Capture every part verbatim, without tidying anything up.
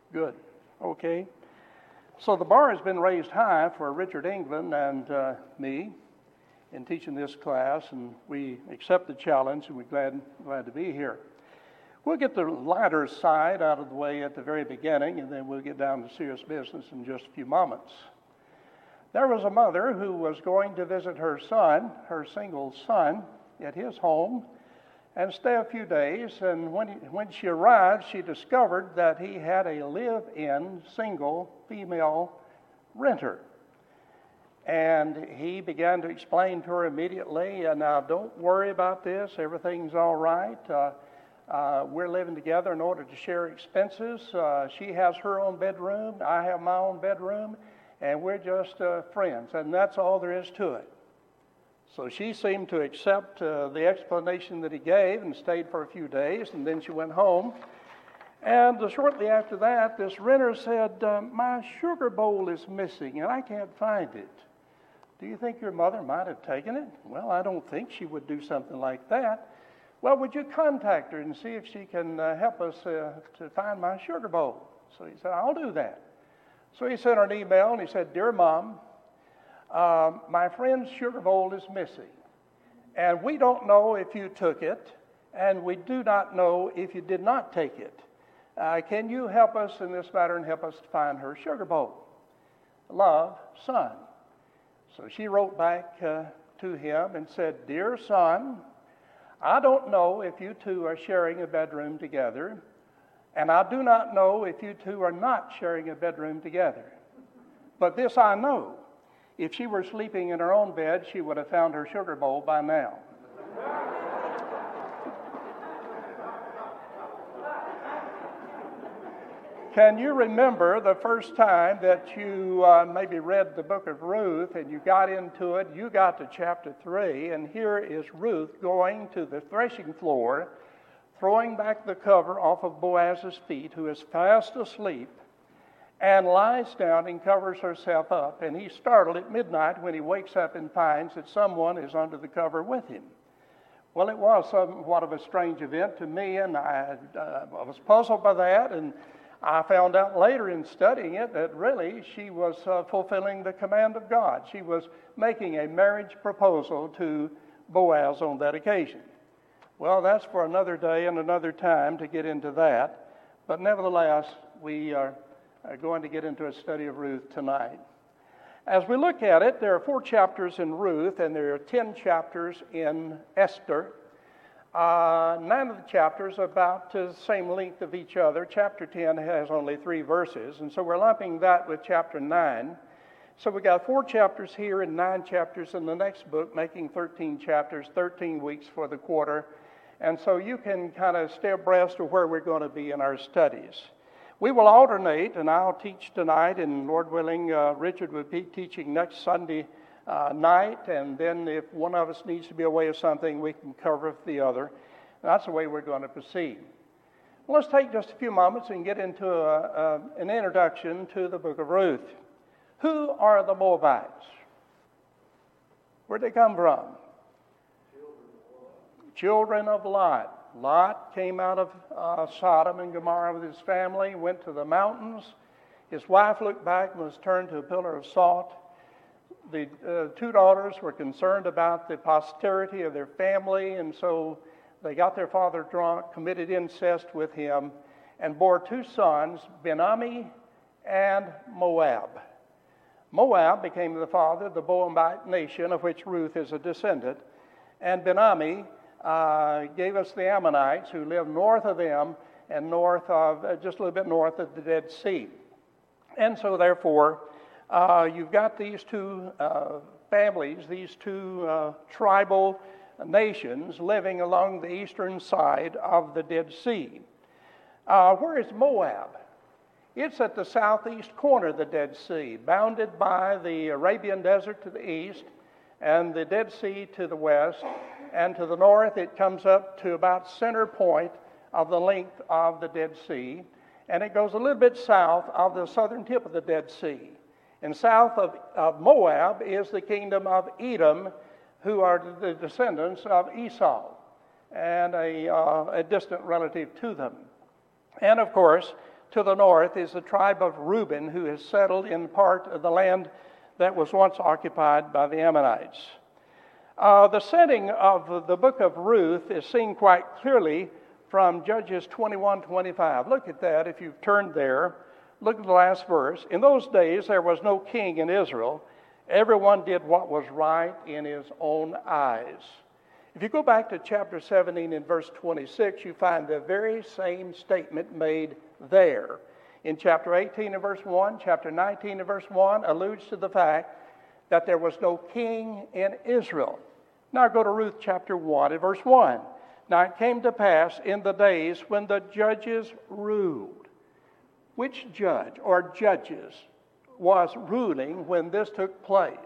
Good. Okay. So the bar has been raised high for Richard England and uh, me in teaching this class, and we accept the challenge, and we're glad, glad to be here. We'll get the lighter side out of the way at the very beginning, and then we'll get down to serious business in just a few moments. There was a mother who was going to visit her son, her single son, at his home and stay a few days. And when, he, when she arrived, she discovered that he had a live-in single female renter. And he began to explain to her immediately, uh, now don't worry about this, everything's all right. Uh, uh, we're living together in order to share expenses. Uh, she has her own bedroom, I have my own bedroom, and we're just uh, friends, and that's all there is to it. So she seemed to accept uh, the explanation that he gave and stayed for a few days, and then she went home. And uh, shortly after that, this renter said, uh, my sugar bowl is missing, and I can't find it. Do you think your mother might have taken it? Well, I don't think she would do something like that. Well, would you contact her and see if she can uh, help us uh, to find my sugar bowl? So he said, I'll do that. So he sent her an email, and he said, Dear Mom, uh, my friend's sugar bowl is missing, and we don't know if you took it, and we do not know if you did not take it. Uh, can you help us in this matter and help us to find her sugar bowl? Love, Son. So she wrote back uh, to him and said, Dear son, I don't know if you two are sharing a bedroom together, and I do not know if you two are not sharing a bedroom together. But this I know, if she were sleeping in her own bed, she would have found her sugar bowl by now. Can you remember the first time that you uh, maybe read the book of Ruth and you got into it, you got to chapter three, and here is Ruth going to the threshing floor, throwing back the cover off of Boaz's feet, who is fast asleep, and lies down and covers herself up, and he's startled at midnight when he wakes up and finds that someone is under the cover with him. Well, it was somewhat of a strange event to me, and I, uh, I was puzzled by that, and I found out later in studying it that really she was uh, fulfilling the command of God. She was making a marriage proposal to Boaz on that occasion. Well, that's for another day and another time to get into that. But nevertheless, we are going to get into a study of Ruth tonight. As we look at it, there are four chapters in Ruth, and there are ten chapters in Esther. Uh, nine of the chapters are about uh, the same length of each other. Chapter ten has only three verses, and so we're lumping that with chapter nine. So we got four chapters here and nine chapters in the next book, making thirteen chapters, thirteen weeks for the quarter. And so you can kind of stay abreast of where we're going to be in our studies. We will alternate, and I'll teach tonight, and Lord willing, uh, Richard will be teaching next Sunday Uh, night, and then if one of us needs to be away of something, we can cover the other. That's the way we're going to proceed. Well, let's take just a few moments and get into a, a, an introduction to the book of Ruth. Who are the Moabites? Where'd they come from? Children of Lot. Lot came out of uh, Sodom and Gomorrah with his family, went to the mountains. His wife looked back and was turned to a pillar of salt. The uh, two daughters were concerned about the posterity of their family, and so they got their father drunk, committed incest with him, and bore two sons, Ben-Ammi and Moab. Moab became the father of the Moabite nation, of which Ruth is a descendant, and Ben-Ammi uh, gave us the Ammonites, who lived north of them and north of, uh, just a little bit north of the Dead Sea. And so, therefore, Uh, you've got these two uh, families, these two uh, tribal nations living along the eastern side of the Dead Sea. Uh, where is Moab? It's at the southeast corner of the Dead Sea, bounded by the Arabian Desert to the east and the Dead Sea to the west. And to the north, it comes up to about center point of the length of the Dead Sea. And it goes a little bit south of the southern tip of the Dead Sea. And south of, of Moab is the kingdom of Edom, who are the descendants of Esau, and a, uh, a distant relative to them. And of course, to the north is the tribe of Reuben, who has settled in part of the land that was once occupied by the Ammonites. Uh, the setting of the book of Ruth is seen quite clearly from Judges twenty-one twenty-five. Look at that if you've turned there. Look at the last verse. In those days there was no king in Israel. Everyone did what was right in his own eyes. If you go back to chapter seventeen and verse twenty-six, you find the very same statement made there. In chapter eighteen and verse one, chapter nineteen and verse one alludes to the fact that there was no king in Israel. Now go to Ruth chapter one and verse one. Now it came to pass in the days when the judges ruled. Which judge or judges was ruling when this took place?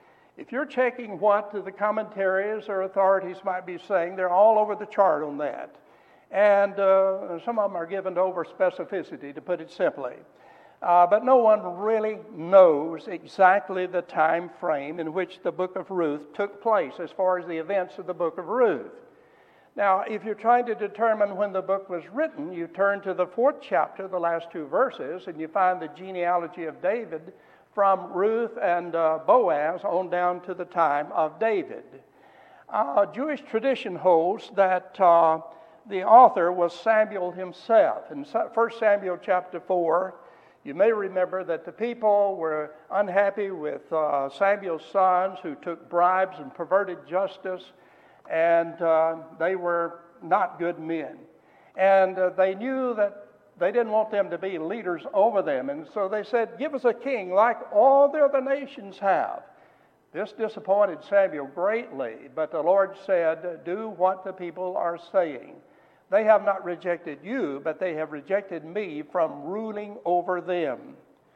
If you're checking what the commentaries or authorities might be saying, they're all over the chart on that. And uh, some of them are given to over specificity, to put it simply. Uh, but no one really knows exactly the time frame in which the book of Ruth took place as far as the events of the book of Ruth. Now, if you're trying to determine when the book was written, you turn to the fourth chapter, the last two verses, and you find the genealogy of David from Ruth and uh, Boaz on down to the time of David. Uh, Jewish tradition holds that uh, the author was Samuel himself. In First Samuel chapter four, you may remember that the people were unhappy with uh, Samuel's sons who took bribes and perverted justice, and uh, they were not good men. And uh, they knew that they didn't want them to be leaders over them. And so they said, give us a king like all the other nations have. This disappointed Samuel greatly, but the Lord said, do what the people are saying. They have not rejected you, but they have rejected me from ruling over them.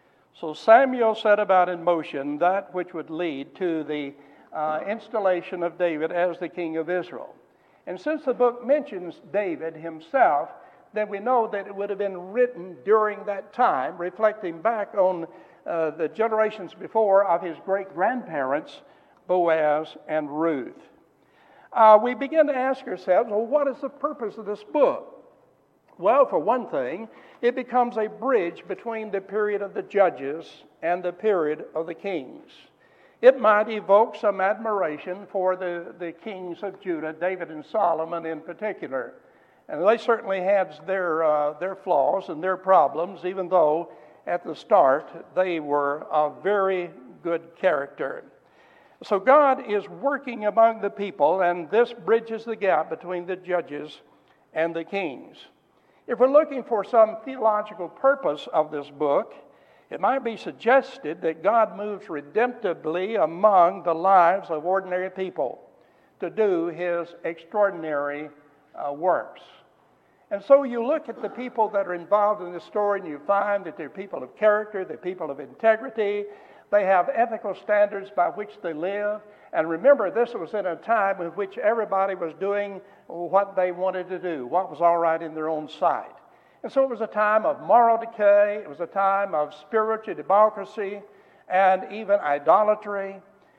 So Samuel set about in motion that which would lead to the uh, installation of David as the king of Israel. And since the book mentions David himself, then we know that it would have been written during that time, reflecting back on uh, the generations before of his great-grandparents, Boaz and Ruth. Uh, we begin to ask ourselves, well, what is the purpose of this book? Well, for one thing, it becomes a bridge between the period of the judges and the period of the kings. It might evoke some admiration for the, the kings of Judah, David and Solomon in particular. And they certainly had their, uh, their flaws and their problems, even though at the start they were of very good character. So God is working among the people, and this bridges the gap between the judges and the kings. If we're looking for some theological purpose of this book, it might be suggested that God moves redemptively among the lives of ordinary people to do his extraordinary uh, works. And so you look at the people that are involved in this story, and you find that they're people of character, they're people of integrity, they have ethical standards by which they live. And remember, this was in a time in which everybody was doing what they wanted to do, what was all right in their own sight. And so it was a time of moral decay, it was a time of spiritual democracy, and even idolatry.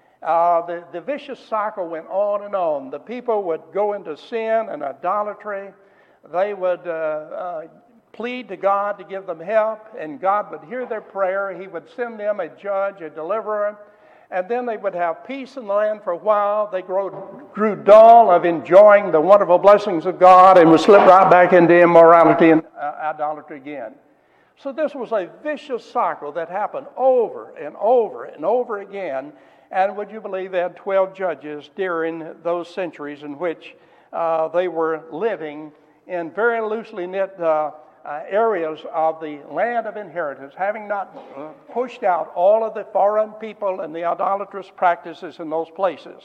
Uh, the, the vicious cycle went on and on. The people would go into sin and idolatry. They would uh, uh, plead to God to give them help, and God would hear their prayer. He would send them a judge, a deliverer, and then they would have peace in the land for a while. They grew, grew dull of enjoying the wonderful blessings of God and would slip right back into immorality and uh, idolatry again. So this was a vicious cycle that happened over and over and over again. And would you believe they had twelve judges during those centuries in which uh, they were living in very loosely knit uh, uh, areas of the land of inheritance, having not uh, pushed out all of the foreign people and the idolatrous practices in those places.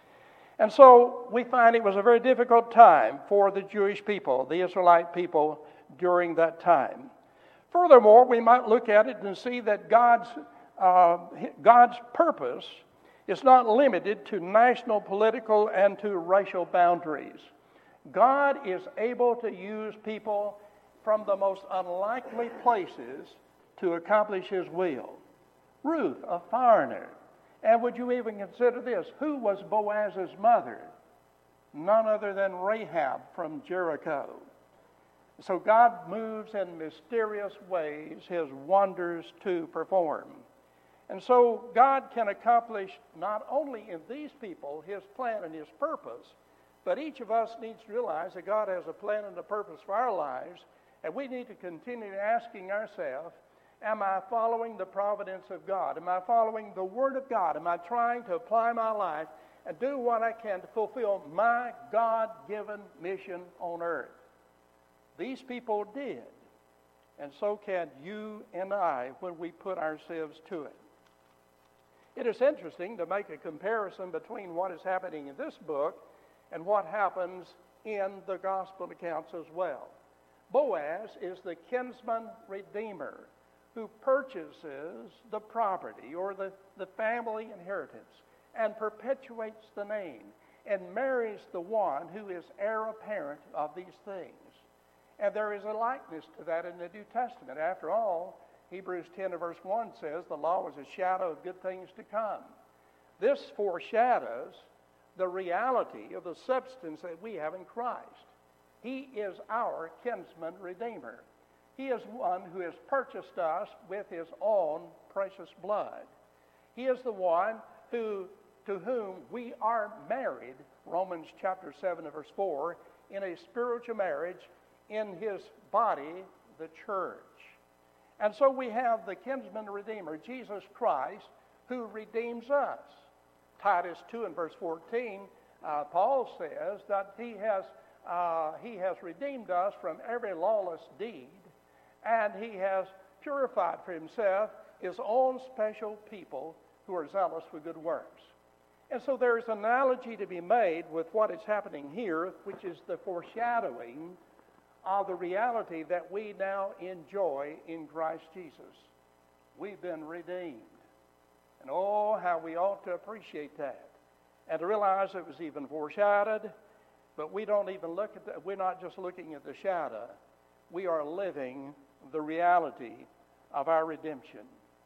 And so we find it was a very difficult time for the Jewish people, the Israelite people, during that time. Furthermore, we might look at it and see that God's, uh, God's purpose is not limited to national, political, and to racial boundaries. God is able to use people from the most unlikely places to accomplish his will. Ruth, a foreigner. And would you even consider this? Who was Boaz's mother? None other than Rahab from Jericho. So God moves in mysterious ways his wonders to perform. And so God can accomplish not only in these people his plan and his purpose, but each of us needs to realize that God has a plan and a purpose for our lives, and we need to continue asking ourselves, am I following the providence of God? Am I following the Word of God? Am I trying to apply my life and do what I can to fulfill my God-given mission on earth? These people did, and so can you and I when we put ourselves to it. It is interesting to make a comparison between what is happening in this book and what happens in the gospel accounts as well. Boaz is the kinsman redeemer who purchases the property or the, the family inheritance and perpetuates the name and marries the one who is heir apparent of these things. And there is a likeness to that in the New Testament. After all, Hebrews ten and verse one says the law was a shadow of good things to come. This foreshadows the reality of the substance that we have in Christ. He is our kinsman redeemer. He is one who has purchased us with his own precious blood. He is the one who, to whom we are married, Romans chapter seven and verse four, in a spiritual marriage in his body, the church. And so we have the kinsman redeemer, Jesus Christ, who redeems us. Titus two and verse fourteen, uh, Paul says that he has, uh, he has redeemed us from every lawless deed, and he has purified for himself his own special people who are zealous for good works. And so there is an analogy to be made with what is happening here, which is the foreshadowing of the reality that we now enjoy in Christ Jesus. We've been redeemed. And oh, how we ought to appreciate that. And to realize it was even foreshadowed, but we don't even look at that. We're not just looking at the shadow. We are living the reality of our redemption.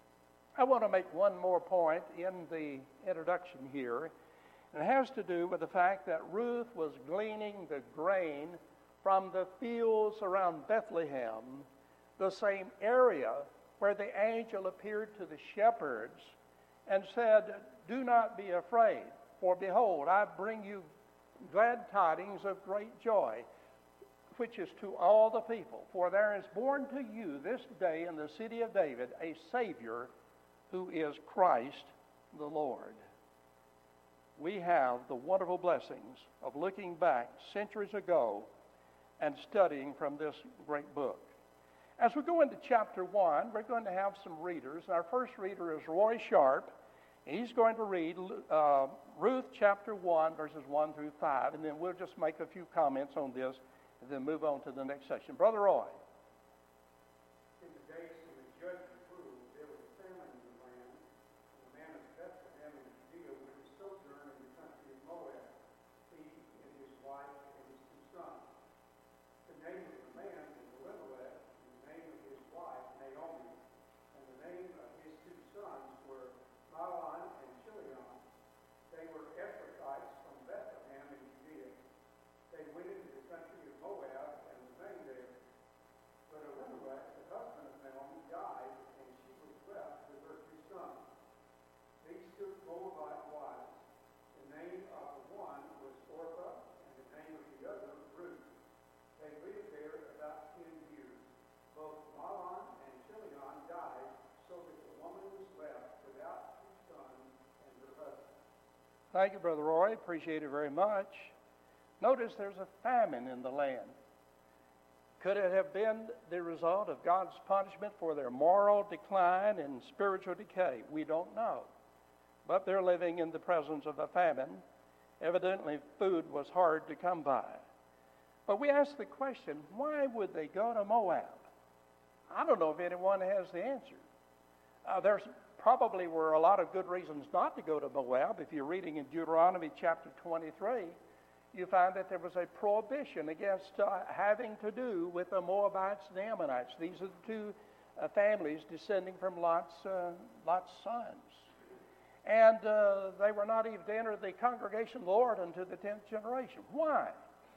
I want to make one more point in the introduction here. And it has to do with the fact that Ruth was gleaning the grain from the fields around Bethlehem, the same area where the angel appeared to the shepherds and said, "Do not be afraid, for behold, I bring you glad tidings of great joy, which is to all the people. For there is born to you this day in the city of David a Savior, who is Christ the Lord." We have the wonderful blessings of looking back centuries ago and studying from this great book. As we go into chapter one, we're going to have some readers. Our first reader is Roy Sharp. He's going to read uh, Ruth chapter one, verses one through five, and then we'll just make a few comments on this and then move on to the next section. Brother Roy. In the days of the judgment rule, there was a famine in the land, and the man of Bethlehem in Judea went to sojourn in the country of Moab, he and his wife and his two sons. The name of the man was Elimelech, and the name of his wife Naomi, and the name of his two sons were Mahlon and Chilion. They were Ephrathites from Bethlehem in Judea. They went into the country of Moab and remained there. But Elimelech, the husband of Naomi, died, and she was left with her two sons. These took Moabite wives. The name of the one was Orpah, and the name of the other Ruth. They lived there about ten years. Both Mahlon and Chilion died, so that the woman was left without two sons and her husband. Thank you, Brother Roy. Appreciate it very much. Notice there's a famine in the land. Could it have been the result of God's punishment for their moral decline and spiritual decay? We don't know. But they're living in the presence of a famine. Evidently, food was hard to come by. But we ask the question, why would they go to Moab? I don't know if anyone has the answer. Uh, there's probably were a lot of good reasons not to go to Moab. If you're reading in Deuteronomy chapter twenty-three, you find that there was a prohibition against uh, having to do with the Moabites and the Ammonites. These are the two uh, families descending from Lot's, uh, Lot's sons. And uh, they were not even to enter the congregation of the Lord until the tenth generation. Why?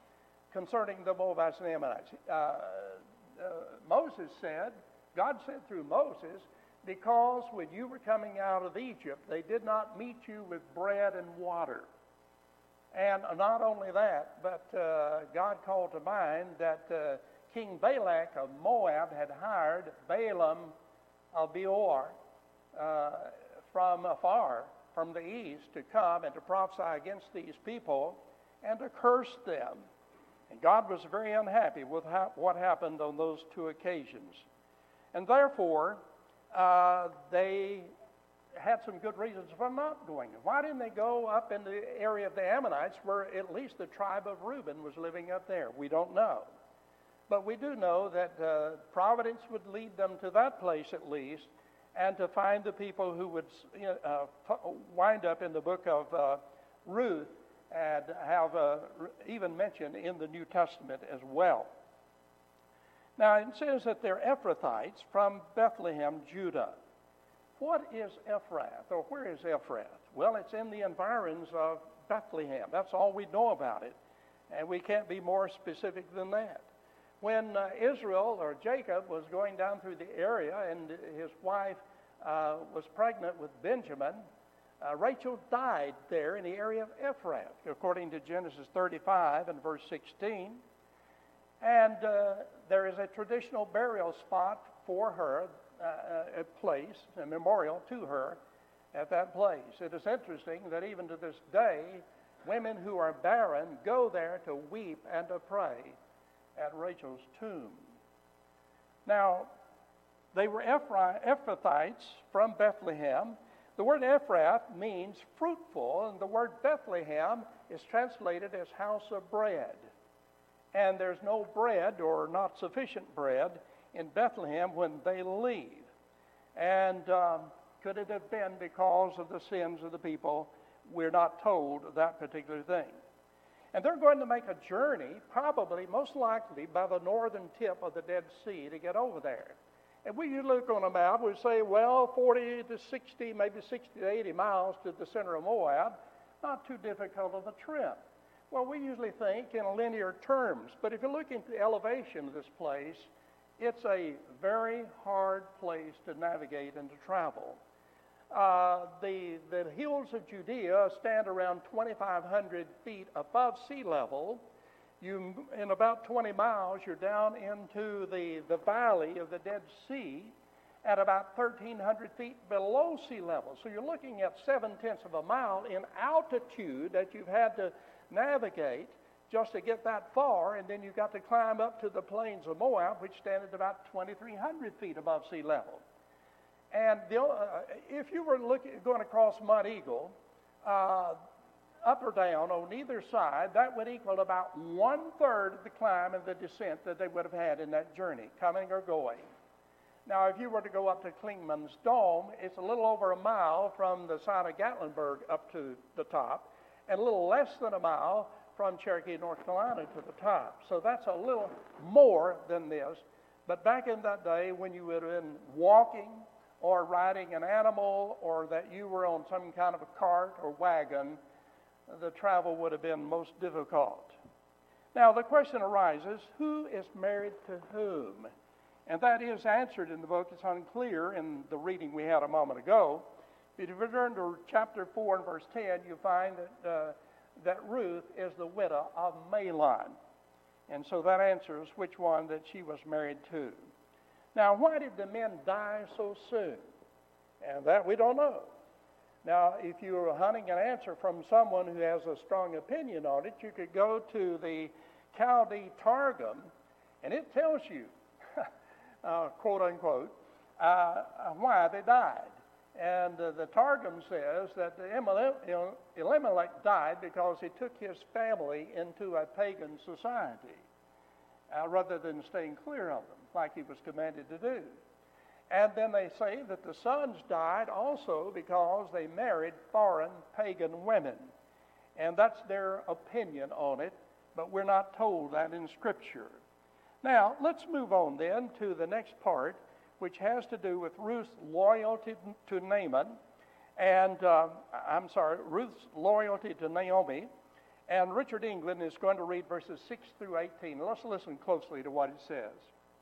concerning the Moabites and the Ammonites. Uh, uh, Moses said, God said through Moses, because when you were coming out of Egypt, they did not meet you with bread and water. And not only that, but uh, God called to mind that uh, King Balak of Moab had hired Balaam of Beor uh, from afar, from the east, to come and to prophesy against these people and to curse them. And God was very unhappy with ha- what happened on those two occasions. And therefore, uh, they had some good reasons for not going. Why didn't they go up in the area of the Ammonites where at least the tribe of Reuben was living up there? We don't know. But we do know that uh, providence would lead them to that place at least, and to find the people who would uh, wind up in the book of uh, Ruth and have uh, even mentioned in the New Testament as well. Now it says that they're Ephrathites from Bethlehem, Judah. What is Ephrath, or where is Ephrath? Well, it's in the environs of Bethlehem. That's all we know about it, and we can't be more specific than that. When uh, Israel, or Jacob, was going down through the area and his wife uh, was pregnant with Benjamin, uh, Rachel died there in the area of Ephrath, according to Genesis thirty-five and verse sixteen. And uh, there is a traditional burial spot for her, uh, a place, a memorial to her at that place. It is interesting that even to this day, women who are barren go there to weep and to pray at Rachel's tomb. Now, they were Ephrathites from Bethlehem. The word Ephrath means fruitful, and the word Bethlehem is translated as house of bread. And there's no bread, or not sufficient bread, in Bethlehem when they leave. And um, could it have been because of the sins of the people? We're not told that particular thing. And they're going to make a journey, probably, most likely, by the northern tip of the Dead Sea to get over there. And we look on a map, we say, well, forty to sixty, maybe sixty to eighty miles to the center of Moab, not too difficult of a trip. Well, we usually think in linear terms, but if you look into the elevation of this place, it's a very hard place to navigate and to travel. Uh, the, the hills of Judea stand around twenty-five hundred feet above sea level. You, in about twenty miles, you're down into the, the valley of the Dead Sea at about thirteen hundred feet below sea level. So you're looking at seven-tenths of a mile in altitude that you've had to navigate just to get that far, and then you've got to climb up to the plains of Moab, which stand at about twenty-three hundred feet above sea level. And the, uh, if you were looking, going across Mount Eagle, uh, up or down on either side, that would equal about one-third of the climb and the descent that they would have had in that journey, coming or going. Now, if you were to go up to Klingman's Dome, it's a little over a mile from the side of Gatlinburg up to the top, and a little less than a mile from Cherokee, North Carolina to the top. So that's a little more than this. But back in that day, when you would have been walking or riding an animal, or that you were on some kind of a cart or wagon, the travel would have been most difficult. Now, the question arises, who is married to whom? And that is answered in the book. It's unclear in the reading we had a moment ago. If you return to chapter four and verse ten, you find that, uh, that Ruth is the widow of Mahlon. And so that answers which one that she was married to. Now, why did the men die so soon? And that we don't know. Now, if you were hunting an answer from someone who has a strong opinion on it, you could go to the Chaldee Targum, and it tells you, uh, quote unquote, uh, why they died. And uh, the Targum says that Elimelech died because he took his family into a pagan society uh, rather than staying clear of them, like he was commanded to do. And then they say that the sons died also because they married foreign pagan women. And that's their opinion on it, but we're not told that in Scripture. Now, let's move on then to the next part, which has to do with Ruth's loyalty to Naaman, and, uh, I'm sorry, Ruth's loyalty to Naomi, And Richard England is going to read verses six through eighteen. Let's listen closely to what it says.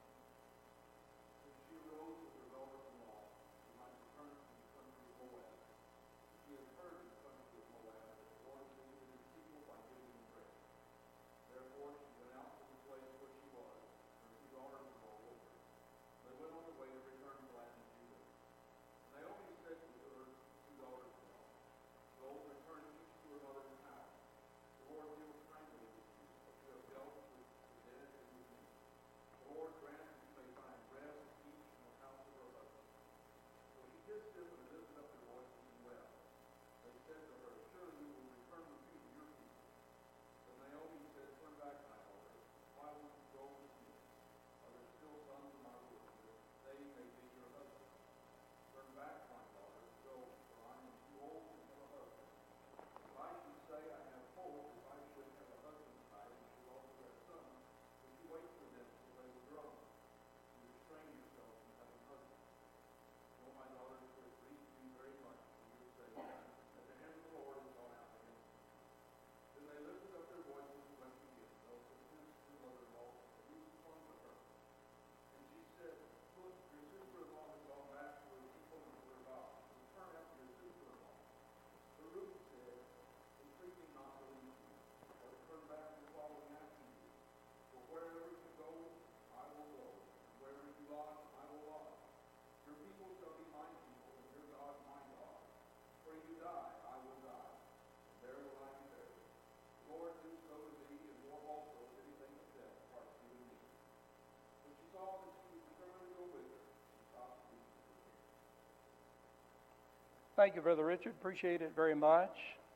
Thank you, Brother Richard. Appreciate it very much.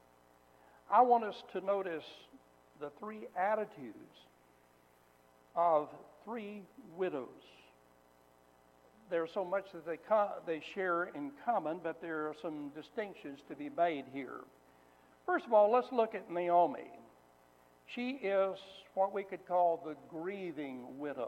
I want us to notice the three attitudes of three widows. There's so much that they co- they share in common, but there are some distinctions to be made here. First of all, let's look at Naomi. She is what we could call the grieving widow.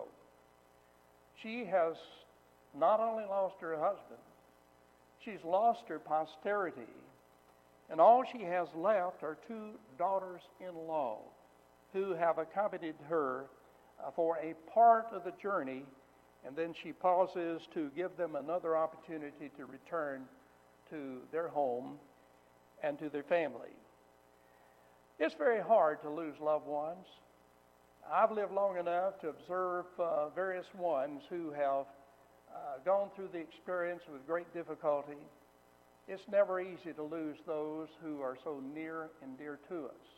She has not only lost her husband, she's lost her posterity, and all she has left are two daughters-in-law who have accompanied her uh, for a part of the journey, and then she pauses to give them another opportunity to return to their home and to their family. It's very hard to lose loved ones. I've lived long enough to observe uh, various ones who have Uh, gone through the experience with great difficulty. It's never easy to lose those who are so near and dear to us.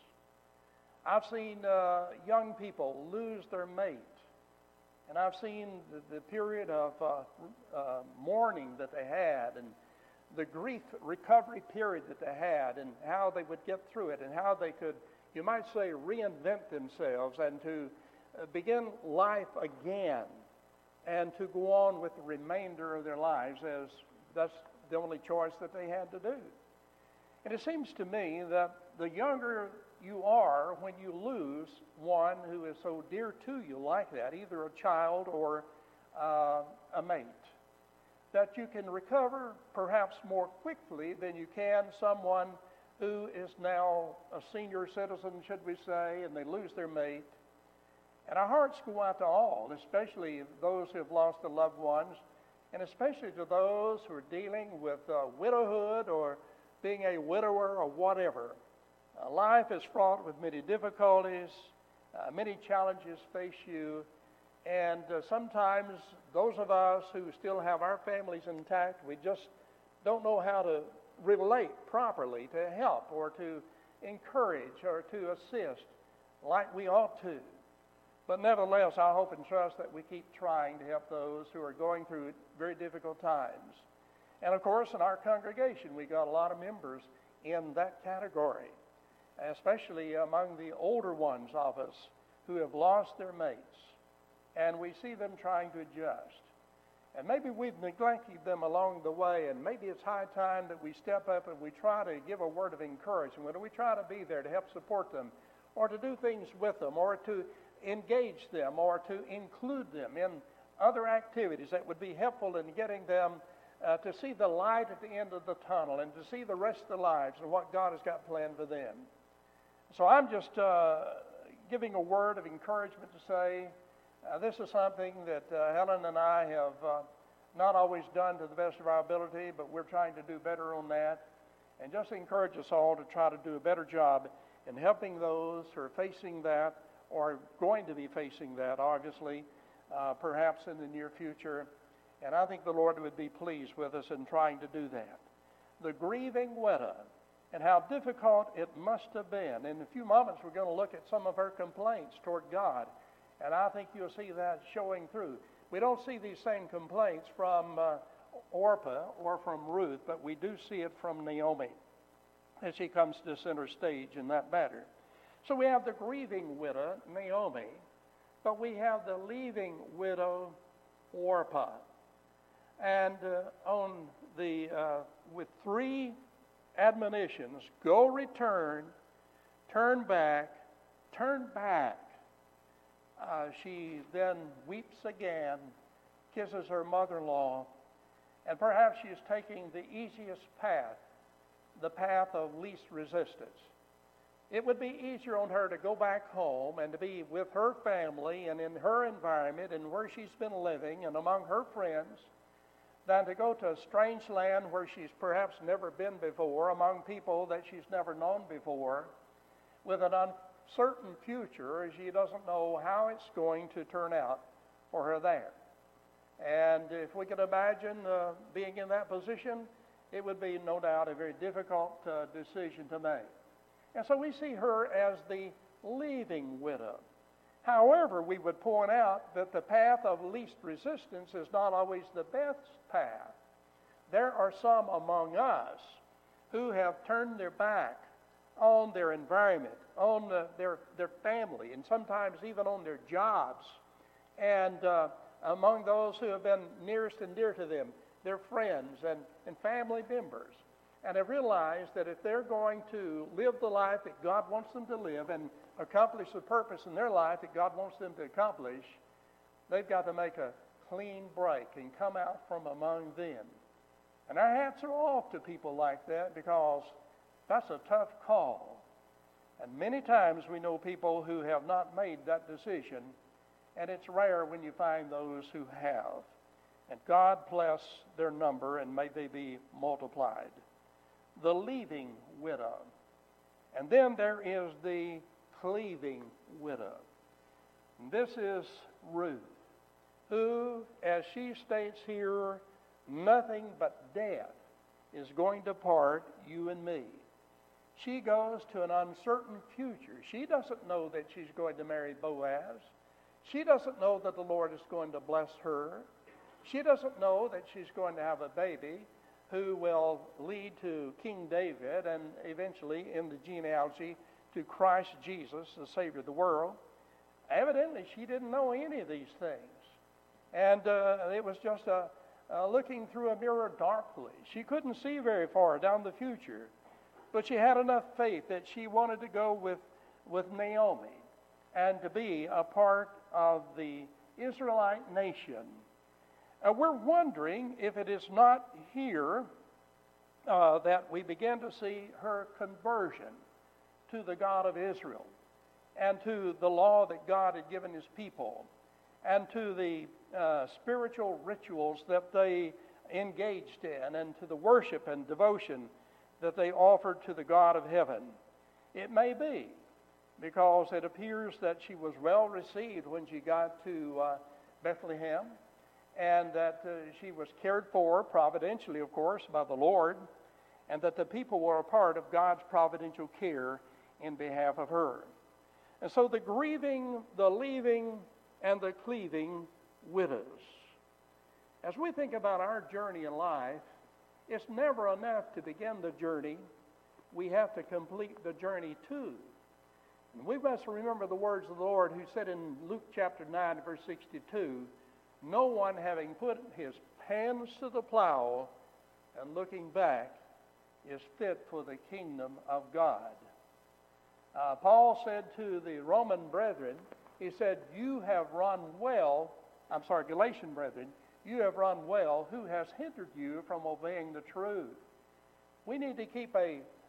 I've seen uh, young people lose their mate, and I've seen the, the period of uh, uh, mourning that they had, and the grief recovery period that they had, and how they would get through it, and how they could, you might say, reinvent themselves and to uh, begin life again, and to go on with the remainder of their lives as that's the only choice that they had to do. And it seems to me that the younger you are when you lose one who is so dear to you like that, either a child or uh, a mate, that you can recover perhaps more quickly than you can someone who is now a senior citizen, should we say, and they lose their mate. And our hearts go out to all, especially those who have lost their loved ones, and especially to those who are dealing with uh, widowhood or being a widower or whatever. Uh, life is fraught with many difficulties, uh, many challenges face you, and uh, sometimes those of us who still have our families intact, we just don't know how to relate properly to help or to encourage or to assist like we ought to. But nevertheless, I hope and trust that we keep trying to help those who are going through very difficult times. And of course, in our congregation, we got a lot of members in that category, especially among the older ones of us who have lost their mates. And we see them trying to adjust. And maybe we've neglected them along the way, and maybe it's high time that we step up and we try to give a word of encouragement, or we try to be there to help support them, or to do things with them, or to engage them, or to include them in other activities that would be helpful in getting them uh, to see the light at the end of the tunnel and to see the rest of their lives and what God has got planned for them. So I'm just uh, giving a word of encouragement to say uh, this is something that uh, Helen and I have uh, not always done to the best of our ability, but we're trying to do better on that. And just encourage us all to try to do a better job in helping those who are facing that or going to be facing that, obviously, uh, perhaps in the near future. And I think the Lord would be pleased with us in trying to do that. The grieving widow, and how difficult it must have been. In a few moments, we're going to look at some of her complaints toward God, and I think you'll see that showing through. We don't see these same complaints from uh, Orpah or from Ruth, but we do see it from Naomi as she comes to center stage in that matter. So we have the grieving widow, Naomi, but we have the leaving widow, Orpah. And uh, on the uh, with three admonitions: go, return, turn back, turn back. Uh, she then weeps again, kisses her mother-in-law, and perhaps she is taking the easiest path, the path of least resistance. It would be easier on her to go back home and to be with her family and in her environment and where she's been living and among her friends than to go to a strange land where she's perhaps never been before, among people that she's never known before, with an uncertain future as she doesn't know how it's going to turn out for her there. And if we could imagine uh, being in that position, it would be no doubt a very difficult uh, decision to make. And so we see her as the leaving widow. However, we would point out that the path of least resistance is not always the best path. There are some among us who have turned their back on their environment, on the, their, their family, and sometimes even on their jobs. And uh, among those who have been nearest and dear to them, their friends and, and family members, and have realized that if they're going to live the life that God wants them to live and accomplish the purpose in their life that God wants them to accomplish, they've got to make a clean break and come out from among them. And our hats are off to people like that, because that's a tough call. And many times we know people who have not made that decision, and it's rare when you find those who have. And God bless their number, and may they be multiplied. The leaving widow. And then there is the cleaving widow. And this is Ruth, who, as she states here, nothing but death is going to part you and me. She goes to an uncertain future. She doesn't know that she's going to marry Boaz. She doesn't know that the Lord is going to bless her. She doesn't know that she's going to have a baby who will lead to King David and eventually in the genealogy to Christ Jesus, the Savior of the world. Evidently, she didn't know any of these things. And uh, it was just a, uh, looking through a mirror darkly. She couldn't see very far down the future, but she had enough faith that she wanted to go with, with Naomi and to be a part of the Israelite nation. Uh, we're wondering if it is not here uh, that we begin to see her conversion to the God of Israel and to the law that God had given his people and to the uh, spiritual rituals that they engaged in and to the worship and devotion that they offered to the God of heaven. It may be because it appears that she was well received when she got to uh, Bethlehem, and that uh, she was cared for providentially, of course, by the Lord, and that the people were a part of God's providential care in behalf of her. And so the grieving, the leaving, and the cleaving widows. As we think about our journey in life, it's never enough to begin the journey. We have to complete the journey too. And we must remember the words of the Lord, who said in Luke chapter nine, verse sixty-two, "No one having put his hands to the plow and looking back is fit for the kingdom of God." Uh, Paul said to the Roman brethren, he said, "You have run well," I'm sorry, Galatian brethren, "you have run well. Who has hindered you from obeying the truth?" We need to keep a,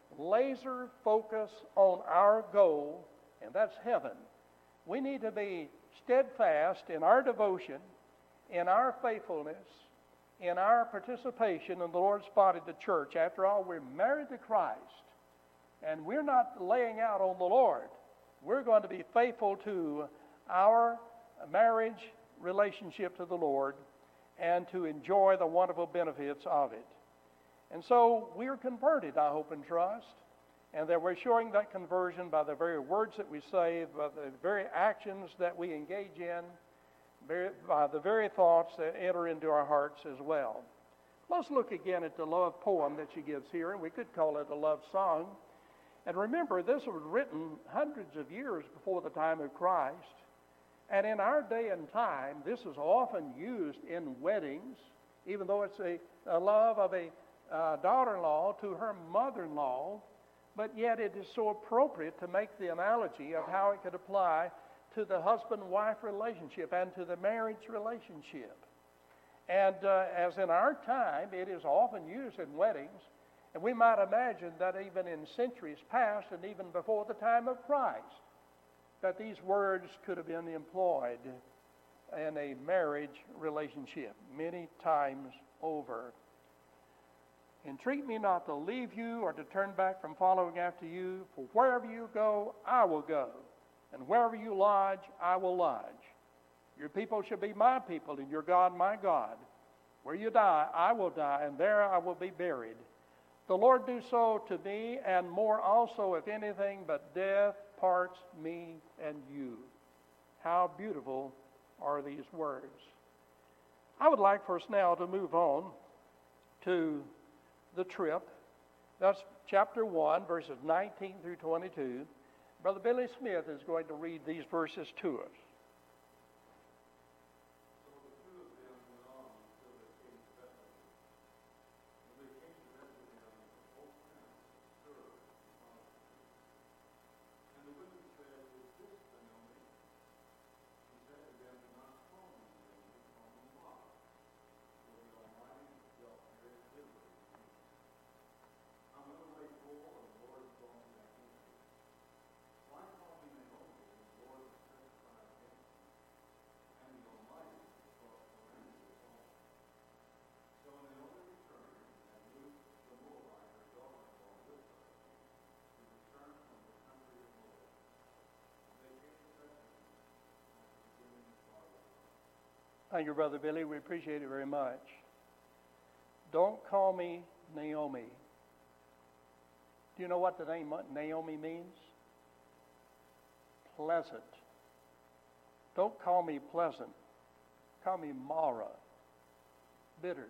laser focus on our goal, and that's heaven. We need to be steadfast in our devotion, in our faithfulness, in our participation in the Lord's body, the church. After all, we're married to Christ, and we're not laying out on the Lord. We're going to be faithful to our marriage relationship to the Lord and to enjoy the wonderful benefits of it. And so we're converted, I hope and trust, and that we're showing that conversion by the very words that we say, by the very actions that we engage in, by the very thoughts that enter into our hearts as well. Let's look again at the love poem that she gives here, and we could call it a love song. And remember, this was written hundreds of years before the time of Christ. And in our day and time, this is often used in weddings, even though it's a, a love of a uh, daughter-in-law to her mother-in-law, but yet it is so appropriate to make the analogy of how it could apply to the husband-wife relationship and to the marriage relationship. And uh, as in our time, it is often used in weddings, and we might imagine that even in centuries past and even before the time of Christ, that these words could have been employed in a marriage relationship many times over. Entreat me not to leave you or to turn back from following after you, for wherever you go, I will go, and wherever you lodge, I will lodge. Your people shall be my people, and your God my God. Where you die, I will die, and there I will be buried. The Lord do so to me, and more also, if anything but death parts me and you. How beautiful are these words. I would like for us now to move on to the trip. That's chapter one, verses nineteen through twenty-two. Brother Billy Smith is going to read these verses to us. Thank you, Brother Billy. We appreciate it very much. Don't call me Naomi. Do you know what the name Naomi means? Pleasant. Don't call me pleasant. Call me Mara. Bitter.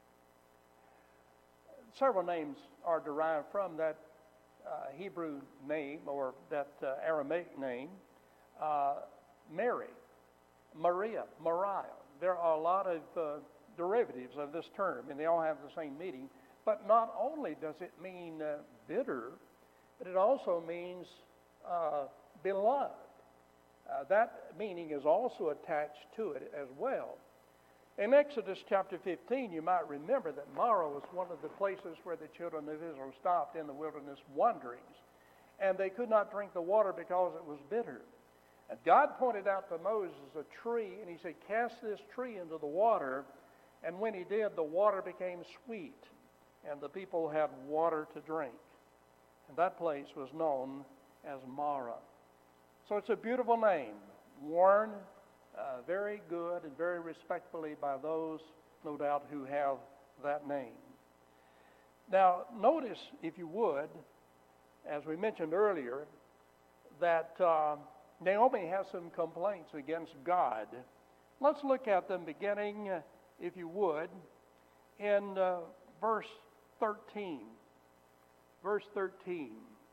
Several names are derived from that uh, Hebrew name or that uh, Aramaic name. Uh, Mary, Maria, Mariah. There are a lot of uh, derivatives of this term, and they all have the same meaning. But not only does it mean uh, bitter, but it also means uh, beloved. Uh, that meaning is also attached to it as well. In Exodus chapter fifteen, you might remember that Mara was one of the places where the children of Israel stopped in the wilderness wanderings, and they could not drink the water because it was bitter. And God pointed out to Moses a tree, and he said, cast this tree into the water. And when he did, the water became sweet, and the people had water to drink. And that place was known as Mara. So it's a beautiful name, worn uh, very good and very respectfully by those, no doubt, who have that name. Now, notice, if you would, as we mentioned earlier, that Uh, Naomi has some complaints against God. Let's look at them beginning, uh, if you would, in uh, verse thirteen. Verse thirteen.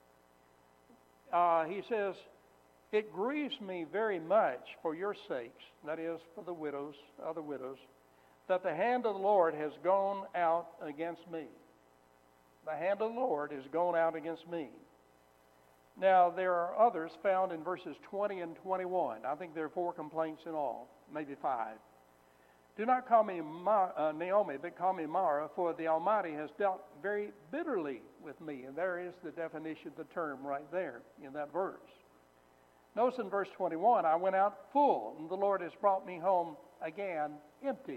Uh, he says, it grieves me very much for your sakes, that is, for the widows, other widows, that the hand of the Lord has gone out against me. The hand of the Lord has gone out against me. Now, there are others found in verses twenty and twenty-one. I think there are four complaints in all, maybe five. Do not call me Ma, uh, Naomi, but call me Mara, for the Almighty has dealt very bitterly with me. And there is the definition of the term right there in that verse. Notice in verse twenty-one, I went out full, and the Lord has brought me home again empty.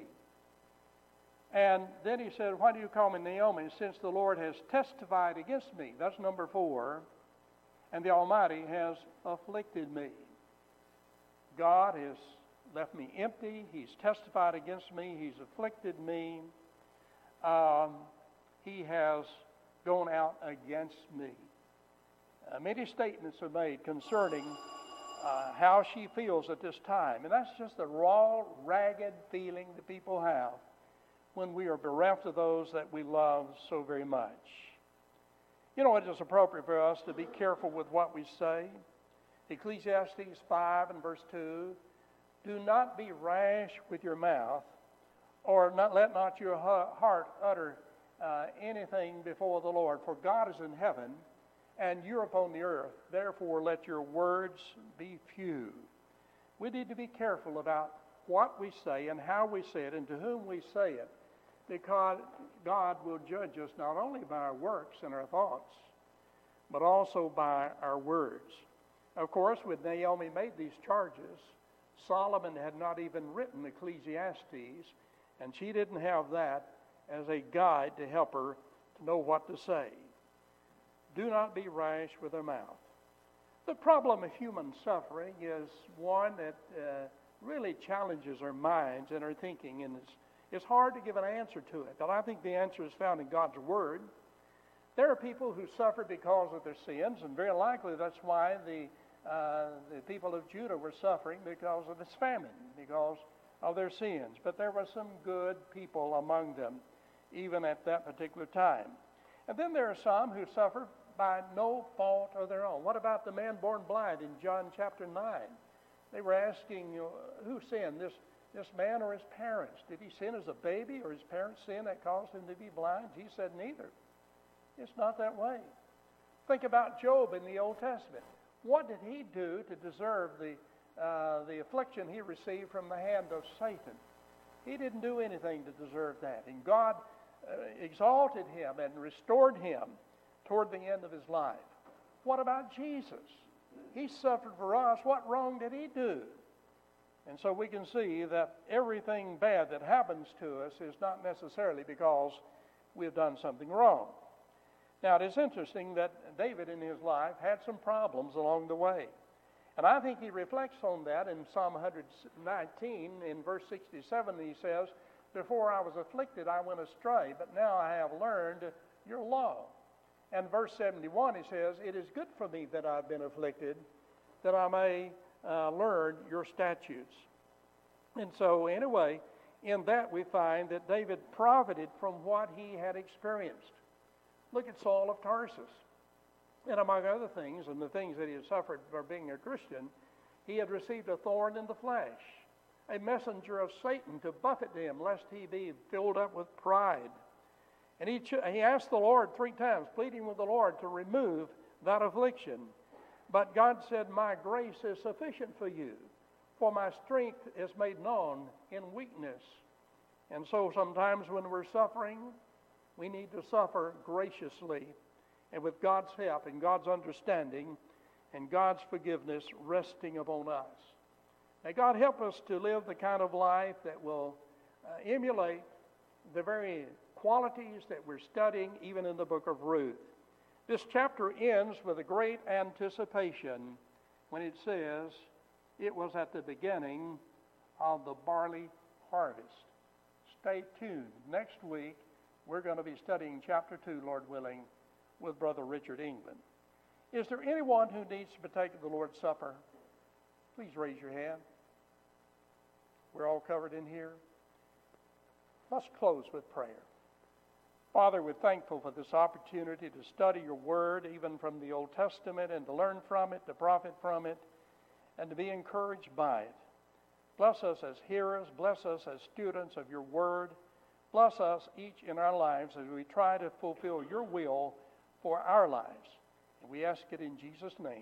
And then he said, why do you call me Naomi, since the Lord has testified against me? That's number four. And the Almighty has afflicted me. God has left me empty. He's testified against me. He's afflicted me. Um, he has gone out against me. Uh, many statements are made concerning uh, how she feels at this time. And that's just the raw, ragged feeling that people have when we are bereft of those that we love so very much. You know, it is appropriate for us to be careful with what we say. Ecclesiastes five and verse two, do not be rash with your mouth, or not, let not your heart utter uh, anything before the Lord. For God is in heaven, and you're upon the earth. Therefore, let your words be few. We need to be careful about what we say and how we say it and to whom we say it, because God will judge us not only by our works and our thoughts, but also by our words. Of course, when Naomi made these charges, Solomon had not even written Ecclesiastes, and she didn't have that as a guide to help her to know what to say. Do not be rash with her mouth. The problem of human suffering is one that uh, really challenges our minds and our thinking, and it's, it's hard to give an answer to it. But I think the answer is found in God's Word. There are people who suffer because of their sins, and very likely that's why the uh, the people of Judah were suffering, because of this famine, because of their sins. But there were some good people among them, even at that particular time. And then there are some who suffer by no fault of their own. What about the man born blind in John chapter nine? They were asking, you know, who sinned, this, this man or his parents? Did he sin as a baby, or his parents sin that caused him to be blind? He said neither. It's not that way. Think about Job in the Old Testament. What did he do to deserve the, uh, the affliction he received from the hand of Satan? He didn't do anything to deserve that. And God uh, exalted him and restored him toward the end of his life. What about Jesus? He suffered for us. What wrong did he do? And so we can see that everything bad that happens to us is not necessarily because we've done something wrong. Now, it is interesting that David in his life had some problems along the way. And I think he reflects on that in Psalm one nineteen, in verse sixty-seven, he says, before I was afflicted, I went astray, but now I have learned your law. And verse seventy-one, he says, it is good for me that I've been afflicted, that I may uh, learn your statutes. And so, anyway, in that we find that David profited from what he had experienced. Look at Saul of Tarsus. And among other things, and the things that he had suffered for being a Christian, he had received a thorn in the flesh, a messenger of Satan to buffet him, lest he be filled up with pride. And he, ch- he asked the Lord three times, pleading with the Lord to remove that affliction. But God said, my grace is sufficient for you, for my strength is made known in weakness. And so sometimes when we're suffering, we need to suffer graciously and with God's help and God's understanding and God's forgiveness resting upon us. May God help us to live the kind of life that will uh, emulate the very qualities that we're studying even in the book of Ruth. This chapter ends with a great anticipation when it says it was at the beginning of the barley harvest. Stay tuned. Next week, we're going to be studying chapter two, Lord willing, with Brother Richard England. Is there anyone who needs to partake of the Lord's Supper? Please raise your hand. We're all covered in here. Let's close with prayer. Father, we're thankful for this opportunity to study your word, even from the Old Testament, and to learn from it, to profit from it, and to be encouraged by it. Bless us as hearers. Bless us as students of your word. Bless us each in our lives as we try to fulfill your will for our lives. And we ask it in Jesus' name.